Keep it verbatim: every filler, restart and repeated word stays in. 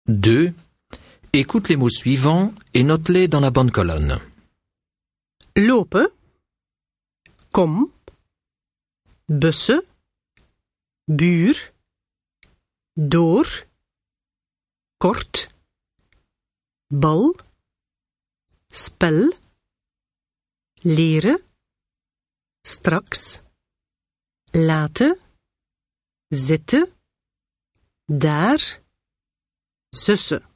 deux. Écoute les mots suivants et note-les dans la bonne colonne. Lopen. Kom. Bussen. Buur. Door. Kort. Bal. Spel. Leren. Straks. Laten. Zitten. Daar. Zussen.